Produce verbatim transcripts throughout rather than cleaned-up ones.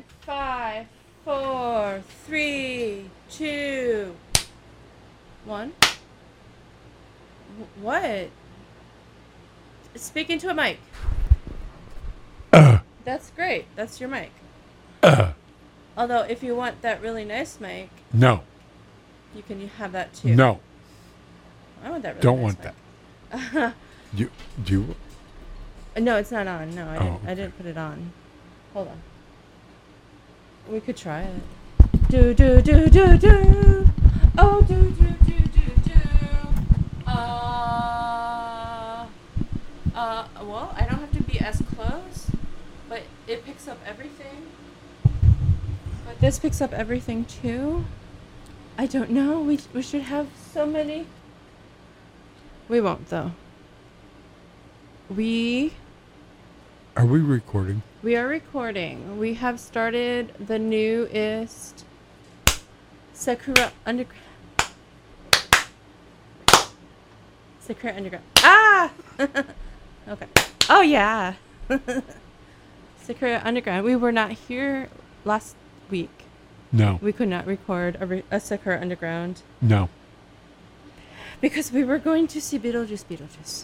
in five, four, three, two, one. What? Speak into a mic. Uh. That's great. That's your mic. Uh. Although, if you want that really nice mic, No. you can have that too. No. I want that really Don't nice want mic. that. You do you? No, it's not on. No, I Oh, didn't. I okay. didn't put it on. Hold on. We could try it. Do do do do do. Oh do do do do do. Uh. Uh. Well, I don't have to be as close, but it picks up everything. But this picks up everything too. I don't know. We we should have so many. We won't though. We Are we recording? we are recording. We have started the newest Sakura Underground. Sakura Underground. Ah! Okay. Oh yeah. Sakura Underground. We were not here last week. No. We could not record a, re- a Sakura Underground No. because we were going to see Beetlejuice. Beetlejuice.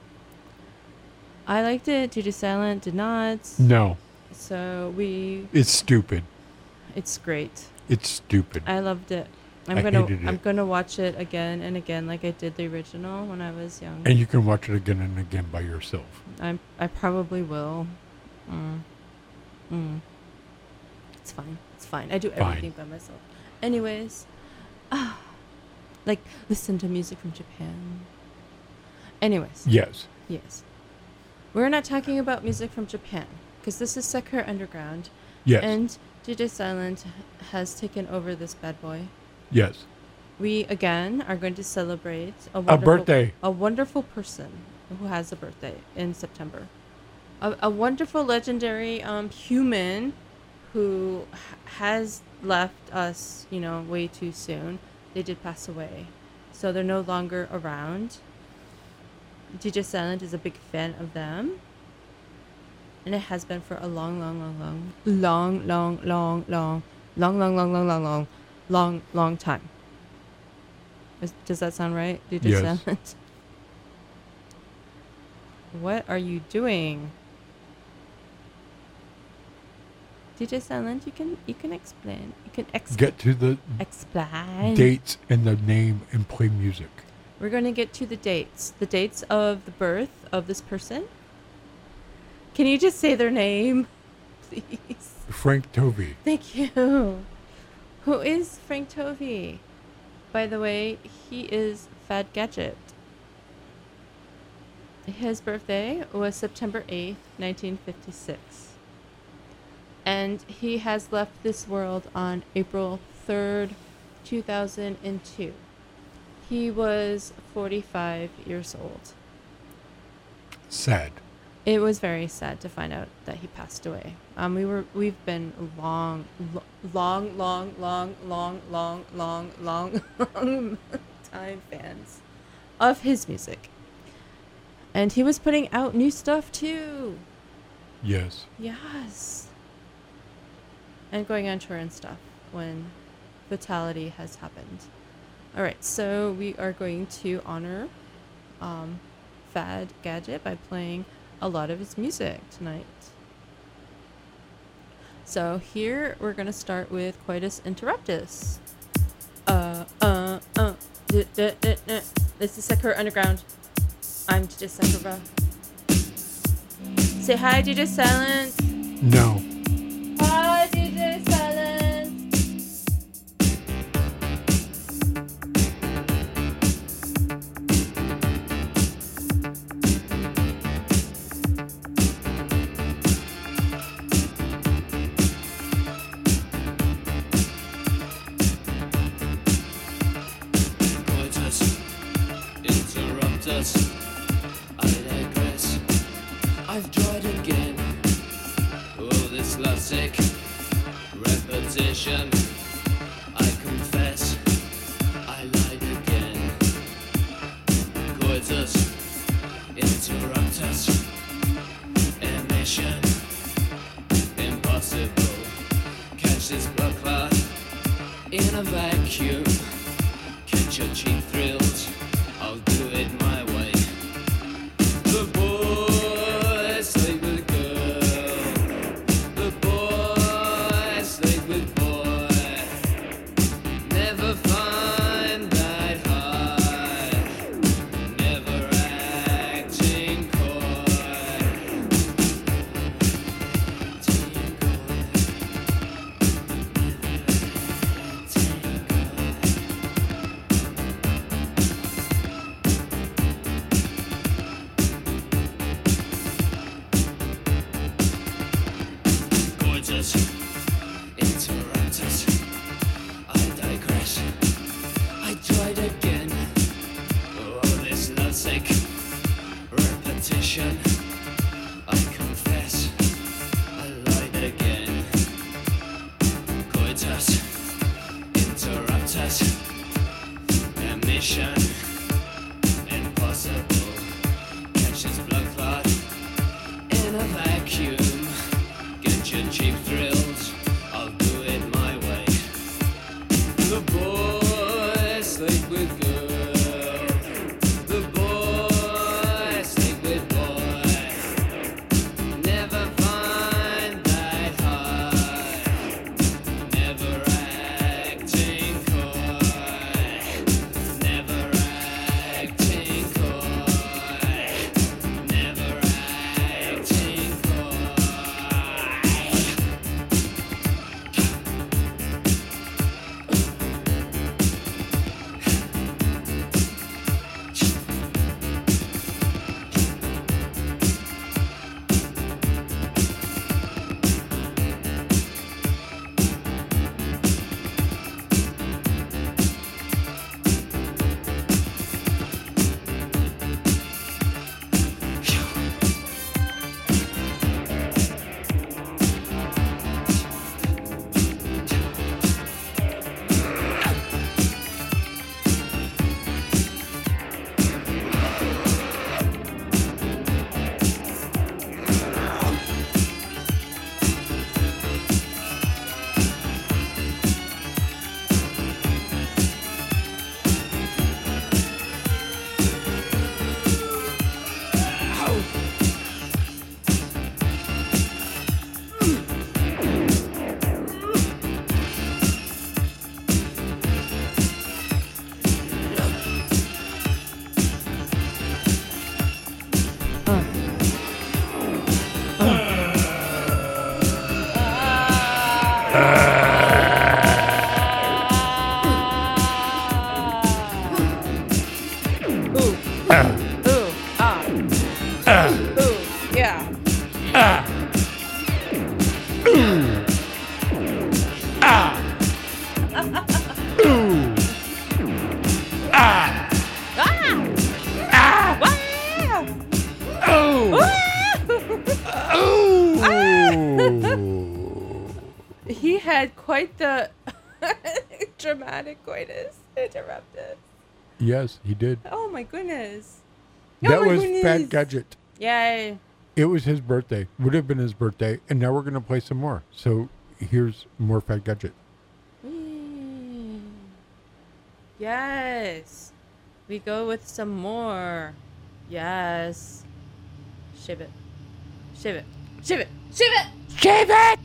I liked it. Judy Silent did not. No. So we. It's stupid. It's great. It's stupid. I loved it. I'm I gonna. hated it. I'm gonna watch it again and again, like I did the original when I was young. And you can watch it again and again by yourself. I'm. I probably will. Mm. Mm. It's fine. It's fine. I do Fine. everything by myself. Anyways, ah, like listen to music from Japan. Anyways. Yes. Yes. We're not talking about music from Japan because this is Sakura Underground. Yes. And J J Silent has taken over this bad boy. Yes. We again are going to celebrate a, A wonderful, birthday. a wonderful person who has a birthday in September. A, a wonderful, legendary um, human who h- has left us, you know, way too soon. They did pass away, so they're no longer around. D J Silent is a big fan of them, and it has been for a long, long, long, long, long, long, long, long, long, long, long, long, long, long, long, long time. Is, does that sound right? D J Yes. Silent? What are you doing? D J Silent, you can you can explain. You can explain. Get to the Explain. dates and the name and play music. We're going to get to the dates. The dates of the birth of this person. Can you just say their name, please? Frank Tovey. Thank you. Who is Frank Tovey? By the way, he is Fad Gadget. His birthday was September eighth, nineteen fifty-six. And he has left this world on April third, two thousand two. He was forty-five years old. Sad. It was very sad to find out that he passed away. Um, we were, we've been long, lo- long, long, long, long, long, long, long, long time fans of his music. And he was putting out new stuff too. Yes. Yes. And going on tour and stuff when fatality has happened. All right, so we are going to honor um, Fad Gadget by playing a lot of his music tonight. So here we're going to start with Coitus Interruptus. Uh, uh, uh. D- d- d- d- This is Sakura Underground. I'm D J Sakura. Say hi, D J Silent. No. Hi, D J Silent. Coitus, interrupt us. I digress. I've tried again. Oh, this lovesick repetition. I confess, I lied again. Coitus, interrupt us. Emission, impossible. catch this blood clot in a vacuum. Catch your cheap thrills, I'll do it my way. The boy sleep with girl, the boy sleep with boy. Never find that high, never acting coy. Gorgeous, interrupt us. I digress. I tried again. Oh, this lovesick repetition. I confess, I lied again. Coitus, interrupt us. Their mission impossible. Catch this blood clot in a vacuum. Get your cheap thrills, I'll do it my way. The boy sleep with girl, the boy sleep with boy. Never find that high, never acting coy, never acting coy, never acting coy. Ooh, ah. Ooh, yeah. Ah! He had quite the dramatic coitus interruptus. Yes, he did. Oh my goodness. Oh That my was goodness. Fat Gadget. Yay. It was his birthday. Would have been his birthday. And now we're going to play some more. So here's more Fat Gadget. Mm. Yes. We go with some more. Yes. Shiv it. Shiv it. Shiv it. Shiv it. Shave it!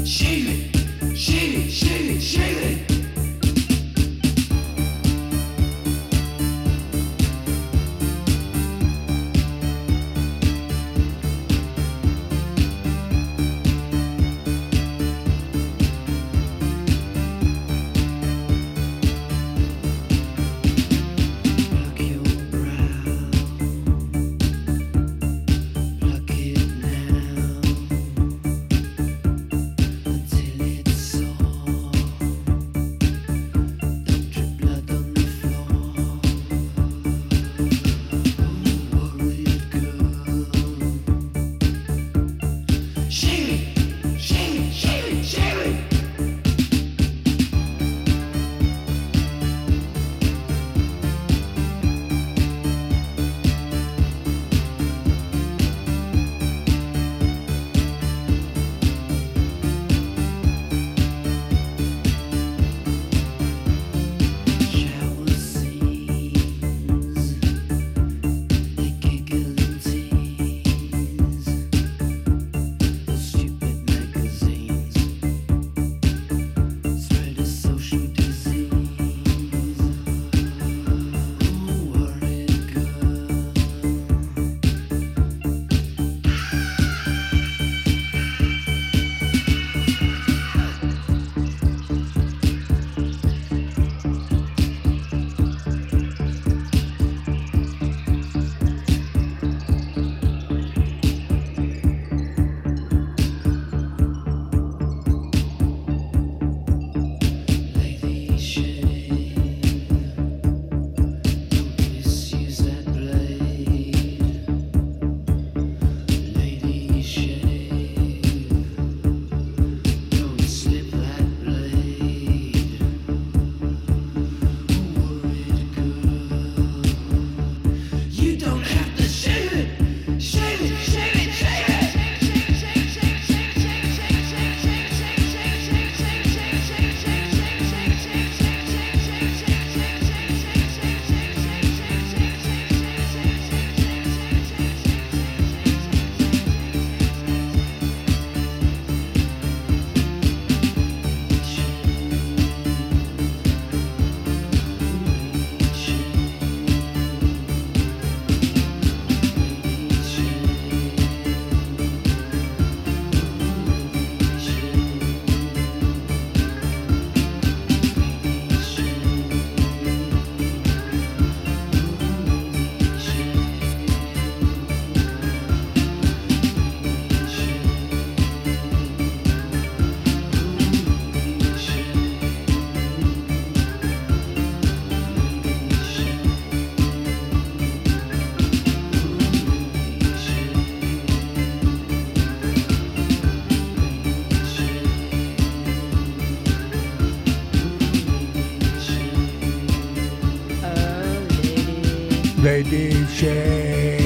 Shave it, shave it, shave it, shave it. Pluck your brow, pluck it now, until it's sore. Don't drip blood on the floor. Worried girl. Shave it, shave it, shave it, shave it. Shower scenes, they giggle and tease. The stupid magazines spread a social disease. Oh, worried girl. Lady shave, don't misuse that blade. Lady shave, don't slip that blade. Worried girl, you don't have to shave it, shave it, shave it, shave it. Oh, lady. Lady Shave.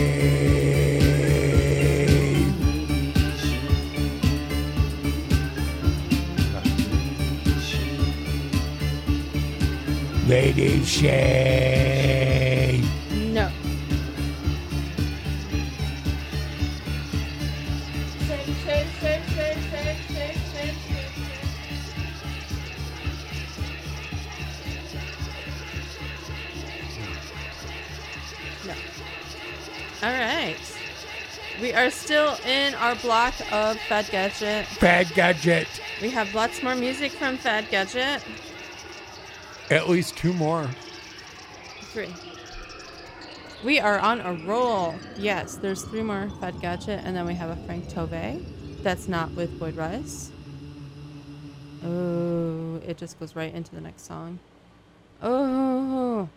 Lady Shave. No. No. All right. We are still in our block of Fad Gadget. Fad Gadget. We have lots more music from Fad Gadget. At least two more. Three. We are on a roll. Yes, there's three more Fad Gadget, and then we have a Frank Tovey. That's not with Boyd Rice. Oh, it just goes right into the next song. Oh.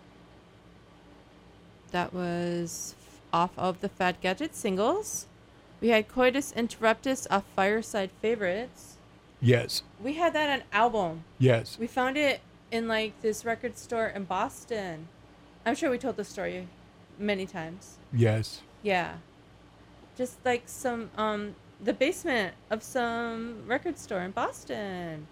That was off of the Fad Gadget singles. We had Coitus Interruptus off Fireside Favorites. Yes. We had that on album. Yes. We found it in like this record store in Boston. I'm sure we told the story many times. Yes. Yeah. Just like some um the basement of some record store in Boston.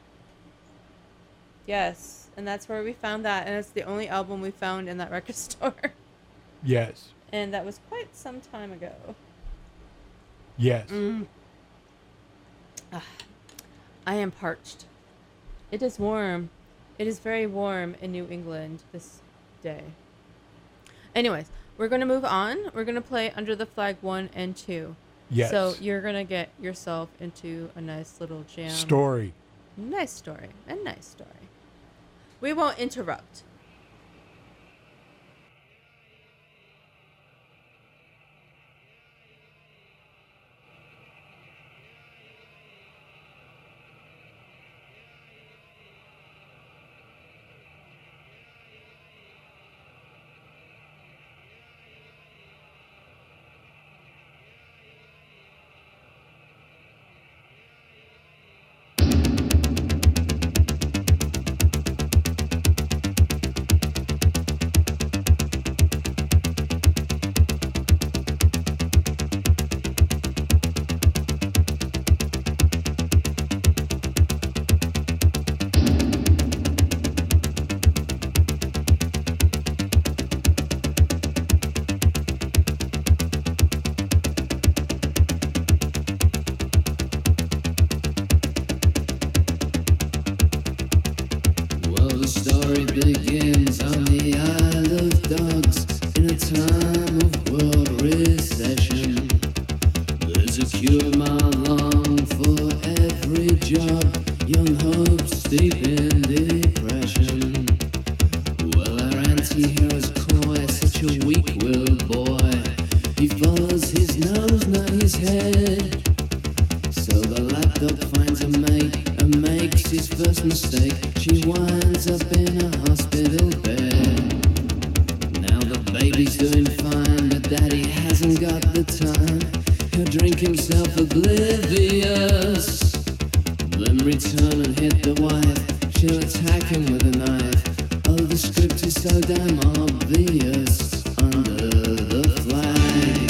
Yes, and that's where we found that, and it's the only album we found in that record store. Yes. And that was quite some time ago. Yes. Mm. Ah. I am parched. It is warm. It is very warm in New England this day. Anyways, we're going to move on. We're going to play Under the Flag one and two. Yes. So you're going to get yourself into a nice little jam. Story. Nice story. A nice story. We won't interrupt. Well, the story begins on the Isle of Dogs in a time of world recession. There's a cure mile long for every job, young hopes deep in depression. Well, our anti-hero's coy, such a weak-willed boy. He follows his nose, not his head. So the lapdog finds a mate and makes his first mistake. She winds up in a hospital bed. Now the baby's doing fine, but daddy hasn't got the time. He'll drink himself oblivious, then return and hit the wife. She'll attack him with a knife. Oh, the script is so damn obvious. Under the flag.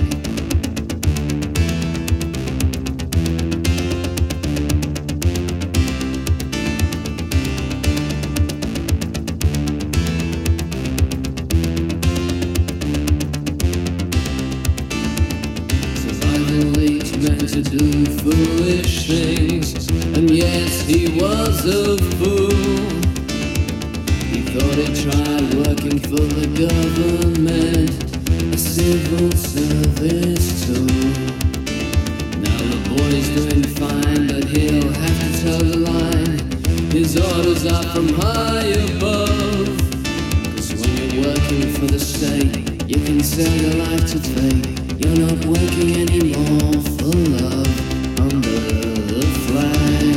Meant to do foolish things, and yes, he was a fool. He thought he'd try working for the government, a civil service tool. Now the boy's doing fine, but he'll have to toe the line. His orders are from high above, 'cause when you're working for the state, you can sell your life to fate. You're not working anymore for love. Under the flag.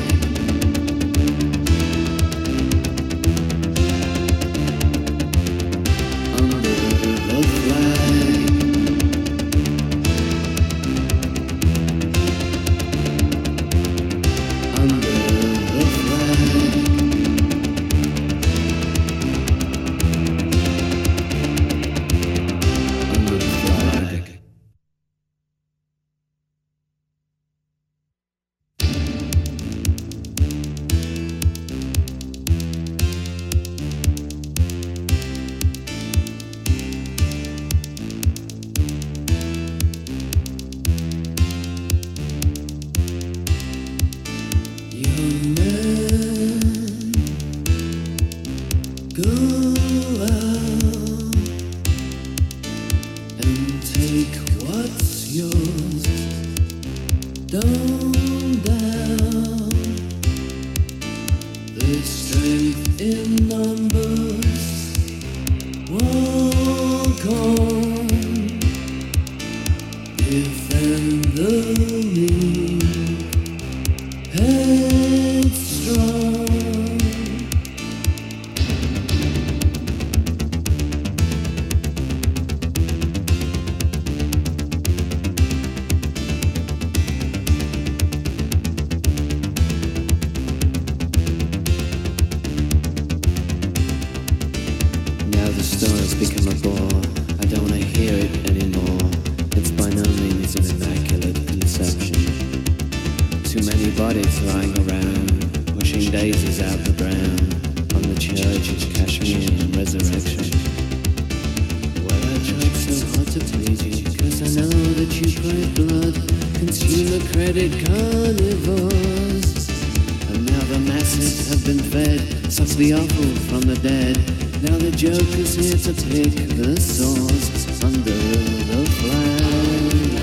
Under the flag. Under the flag. Under the flag. Young man, go out and take what's yours. Don't doubt there's strength in numbers. Walk on, defend the meek. Headstrong. Now the story's become a bore. I don't want to hear it anymore. It's by no means an immaculate conception. Too many bodies lying around, pushing daisies out the ground on the church's Kashmir resurrection. Well, I tried so hard to please you, 'cause I know that you crave blood, consumer credit carnivores. And now sucks the awful from the dead. Now the Joker's here to pick the swords under the flag.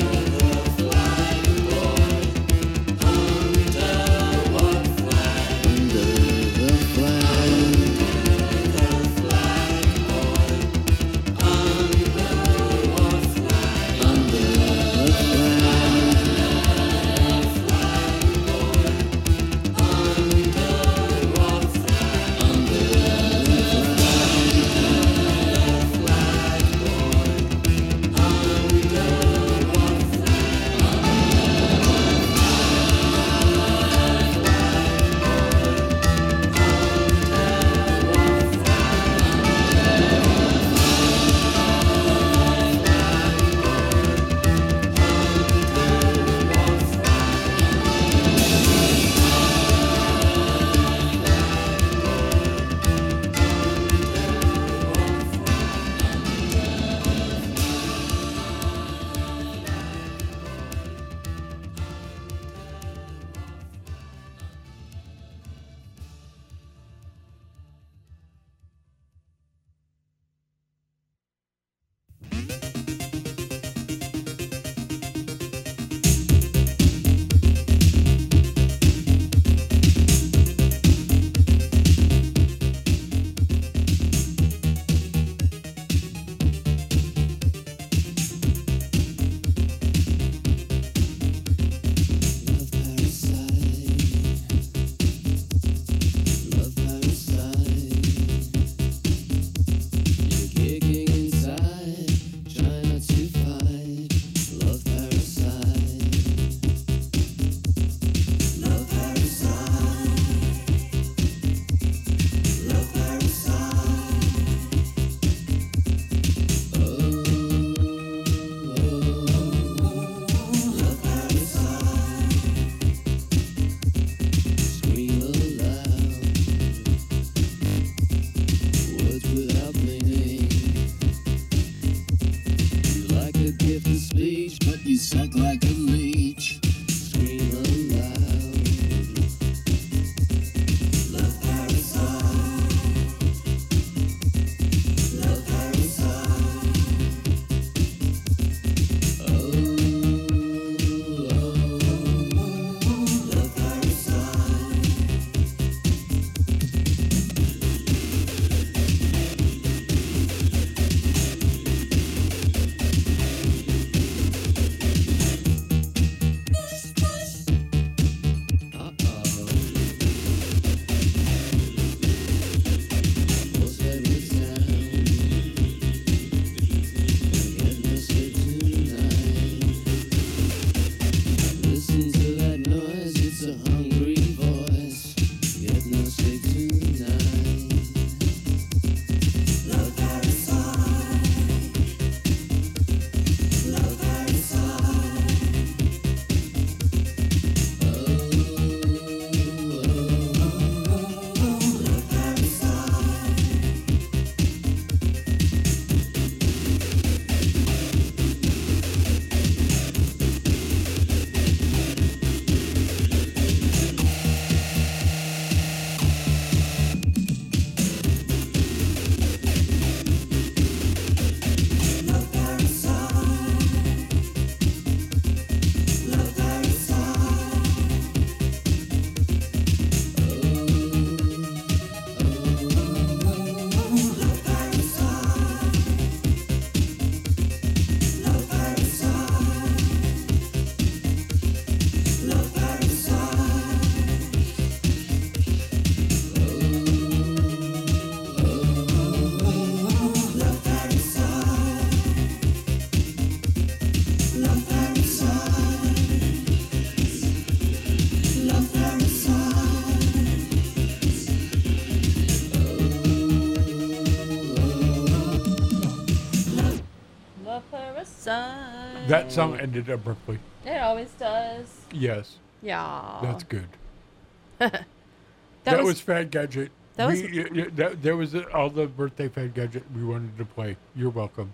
That song ended abruptly. It always does. Yes. Yeah. That's good. that, that was, was Fan Gadget. That was. We, y- y- that, there was all the birthday Fan Gadget we wanted to play. You're welcome.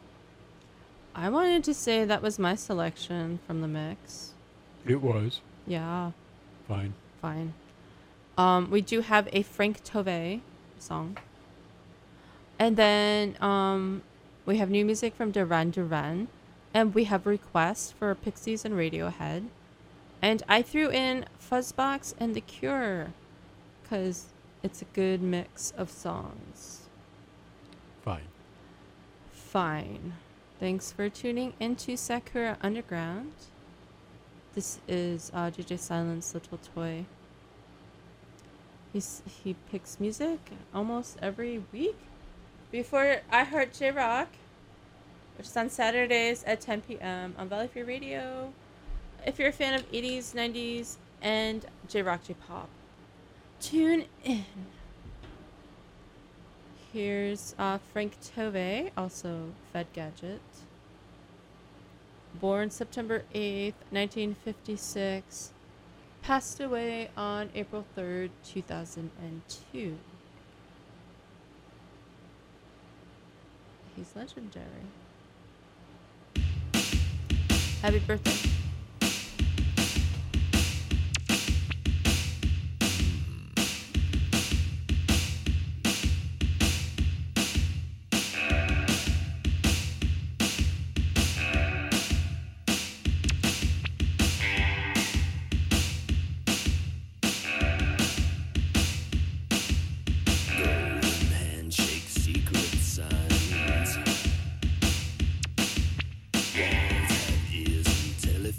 I wanted to say that was my selection from the mix. It was. Yeah. Fine. Fine. Um, we do have a Frank Tovey song. And then um, we have new music from Duran Duran. And we have requests for Pixies and Radiohead. And I threw in Fuzzbox and The Cure because it's a good mix of songs. Fine. Fine. Thanks for tuning into Sakura Underground. This is uh, J J Silent's Little Toy. He's, he picks music almost every week before I Heart J Rock, which is on Saturdays at ten p.m. on Valley Free Radio. If you're a fan of eighties, nineties, and J Rock, J Pop, tune in. Here's uh, Frank Tovey, also Fed Gadget. Born September eighth, nineteen fifty-six. Passed away on April third, two thousand two. He's legendary. Happy birthday. Walls have ears and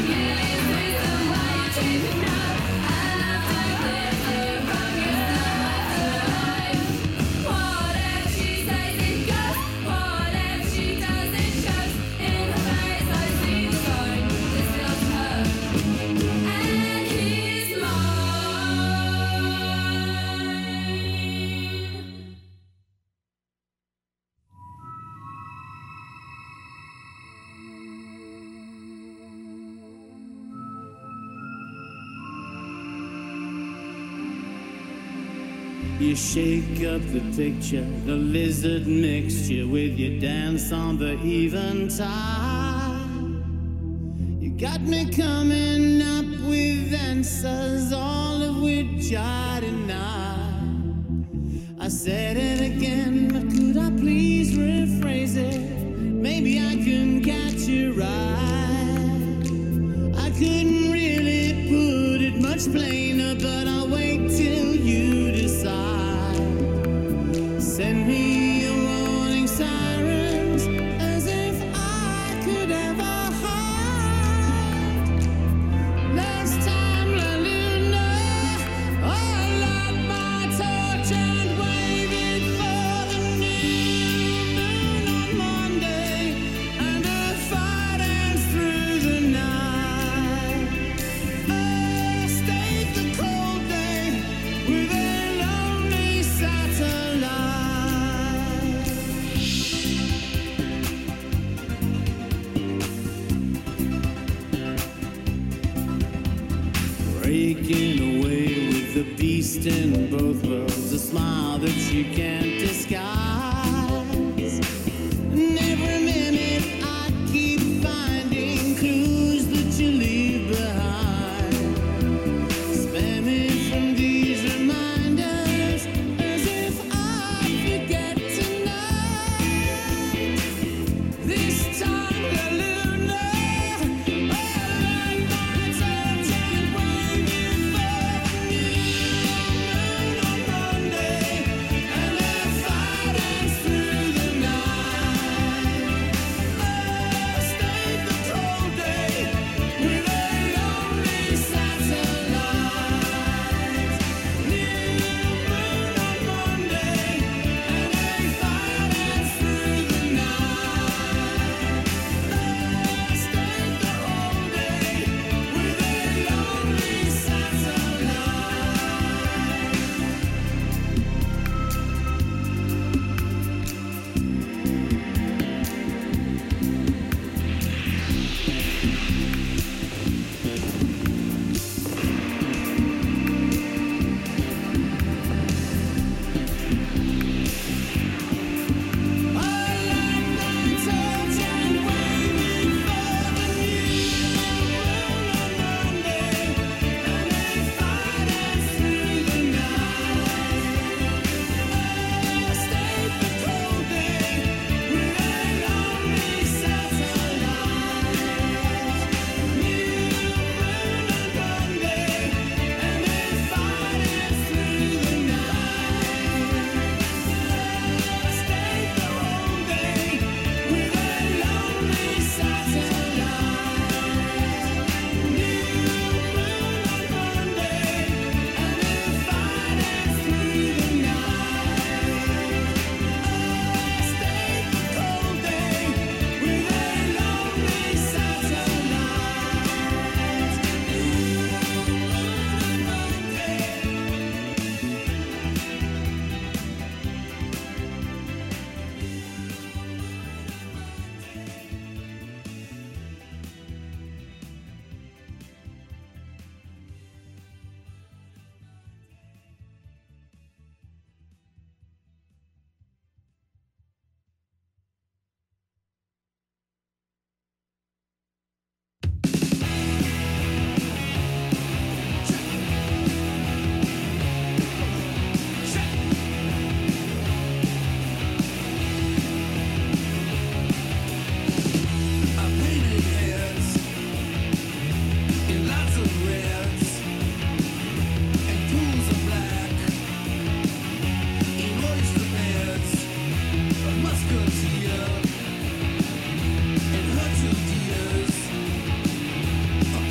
You shake up the picture, the lizard mixture with your dance on the eventide. You got me coming up with answers, all of which I deny. I said it again, but could I please rephrase it? Maybe I can catch you right. I couldn't really put it much plainer, but I'll wait till you decide. Send me your warning sirens, as if I could ever hide. Last time, La Luna, I light my torch and wave it for the new moon on Monday, and the fight ends through the night. I stayed the cold day with a lonely satellite. Breaking away with the beast in both worlds, a smile that you can't disguise. And every minute I keep finding clues that you leave behind. Spare me from these reminders, as if I forget tonight. This time, La Luna, I light my torch and wave it for the new moon on Monday, and the fight ends through the night. I stayed the cold day with a lonely satellite. New moon on Monday, and the fight ends through the night. I stayed the whole day with a lonely satellite. I light my torch and wave it for the new moon on Monday, and the fight ends through the night. I stayed the cold day with a lonely satellite. New moon on Monday, and the fight ends through the night. I stayed the whole day with a lonely satellite. New moon on Monday, and the fight ends through the night. I stayed the cold day with a lonely satellite. New moon on Monday. I painted heads in lots of reds and pools of black, in oyster beds, a musketeer and her two dears, a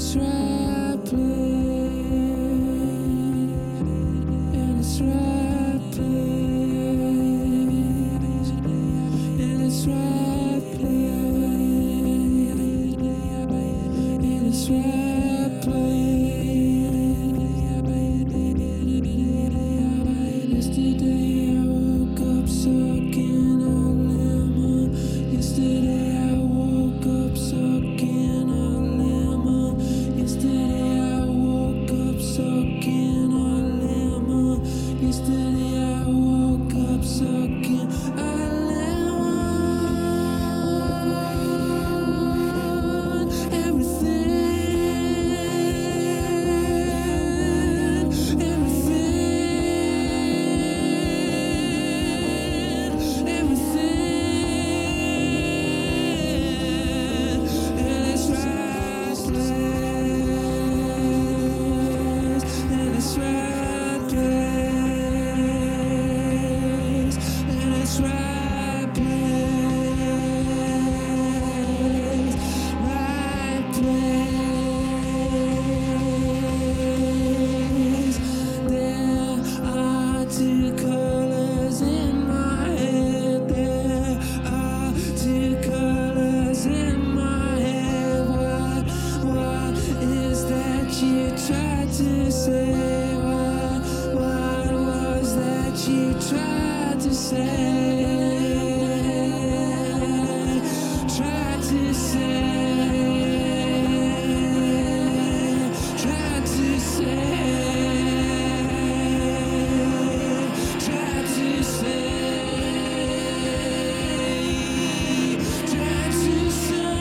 it's right place, in its right place, in its right place, in its right place. Yesterday I woke up sucking on lemon. Yesterday I woke up sucking on lemon. Yesterday I woke up sucking on lemon. Yesterday I woke up sucking on lemon. Everything, everything, everything. And it's restless, and it's right place, and it's right place, right place. There are two colors in my head. There are two colors in my head. What, what is that you tried to say? What, what was that you tried to say? Tried to say, tried to say, tried to say, tried to say.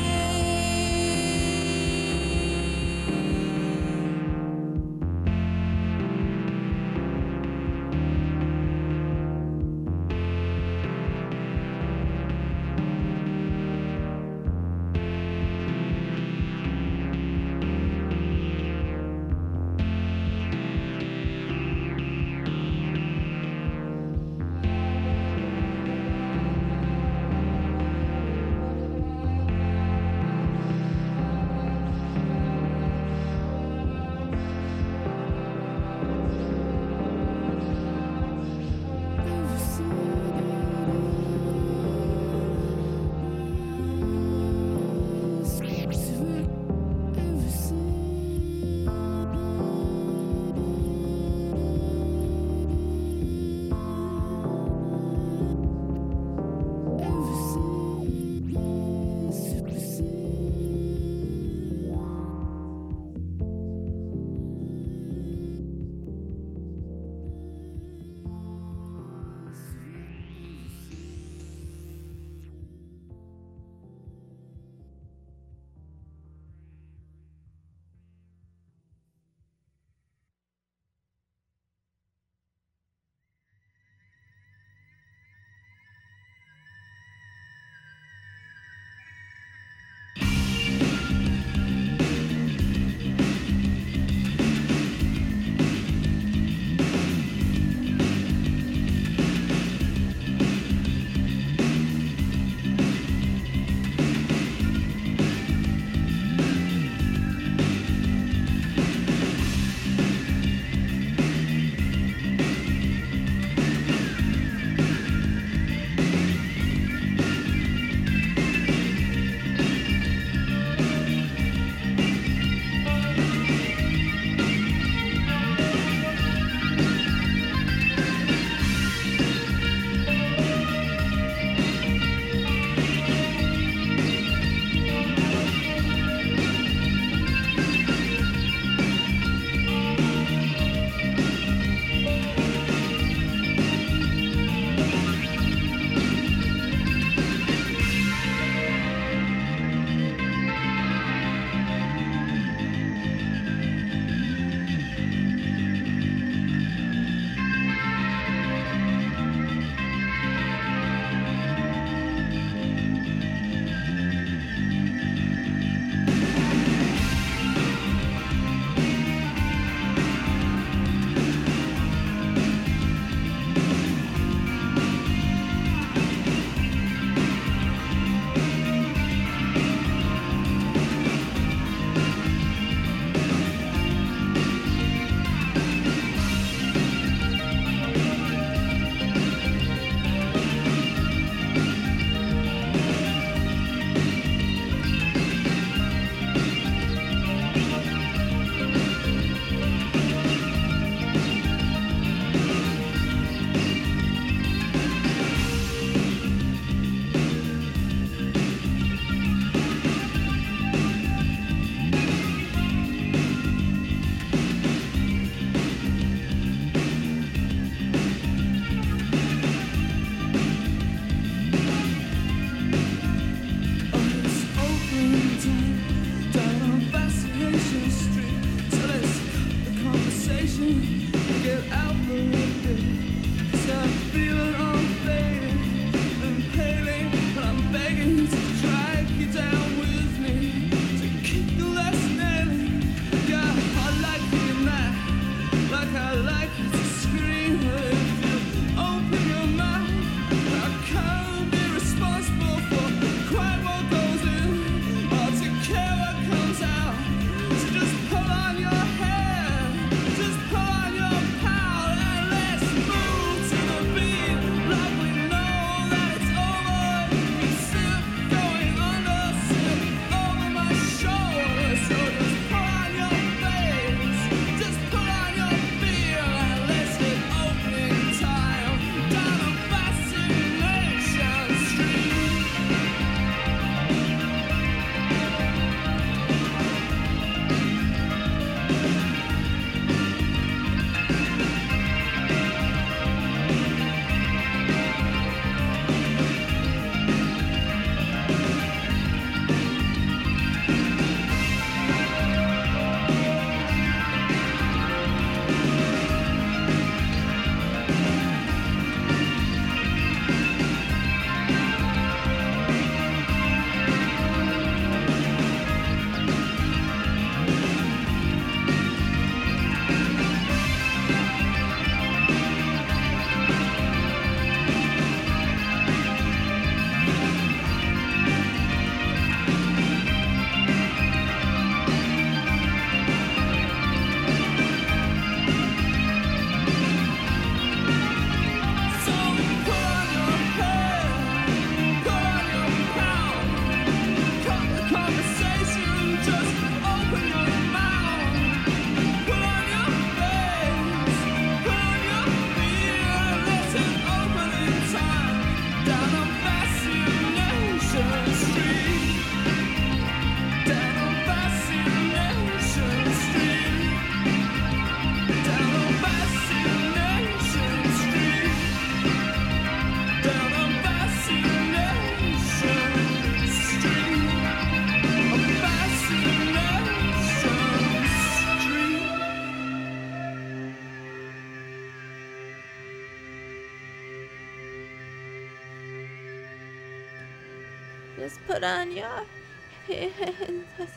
put on your pants.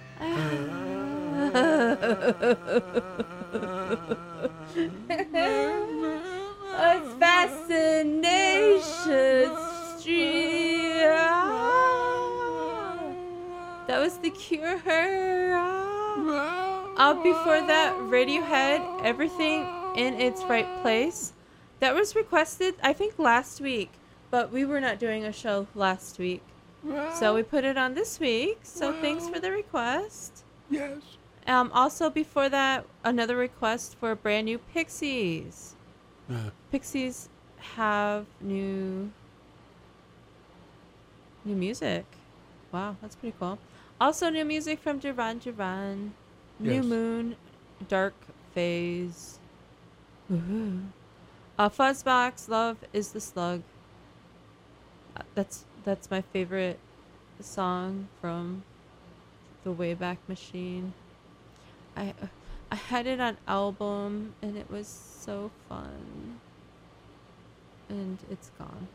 It's Fascination Street. That was The Cure. Uh, before that, Radiohead, Everything in Its Right Place. That was requested, I think, last week, but we were not doing a show last week. So we put it on this week. So thanks for the request. Yes. Um, also, before that, another request for brand new Pixies. Uh, Pixies have new new music. Wow, that's pretty cool. Also, new music from Duran Duran. New Yes. Moon, Dark Phase. Woohoo. Uh, Fuzzbox, Love is the Slug. Uh, That's that's my favorite song from the Wayback Machine. I uh, I had it on album and it was so fun. And it's gone.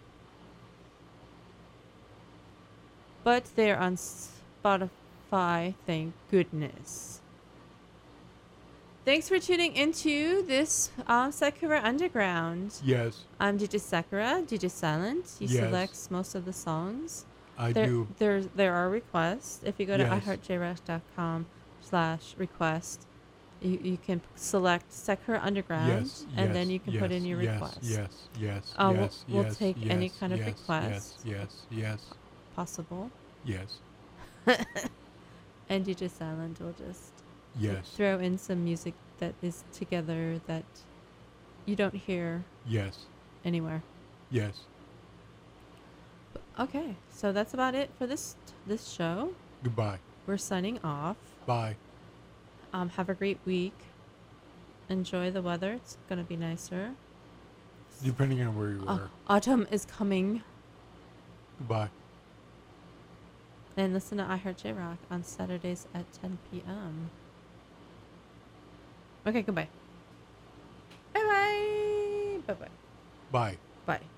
But they're on Spotify, thank goodness. Thanks for tuning into this um, Sakura Underground. yes, I'm D J Sakura, D J Silent. He Yes. selects most of the songs. I there, do. There, there are requests. If you go to Yes. i heart j rock dot com slash request, you, you can select Sakura Underground, Yes, and yes, then you can put yes, in your yes, request. Yes, yes, Uh, we'll- yes, we'll yes, take any yes, kind of yes, request. Yes, yes, Possible. yes, And D J Silent will just yes, throw in some music that is together that you don't hear yes, anywhere. yes. Okay, so that's about it for this this show. Goodbye. We're signing off. Bye. Um, have a great week. Enjoy the weather. It's gonna be nicer. Depending on where you Uh, are. autumn is coming. Goodbye. And listen to iHeart J Rock on Saturdays at ten p.m. Okay, goodbye. Bye bye. Bye bye. Bye. Bye.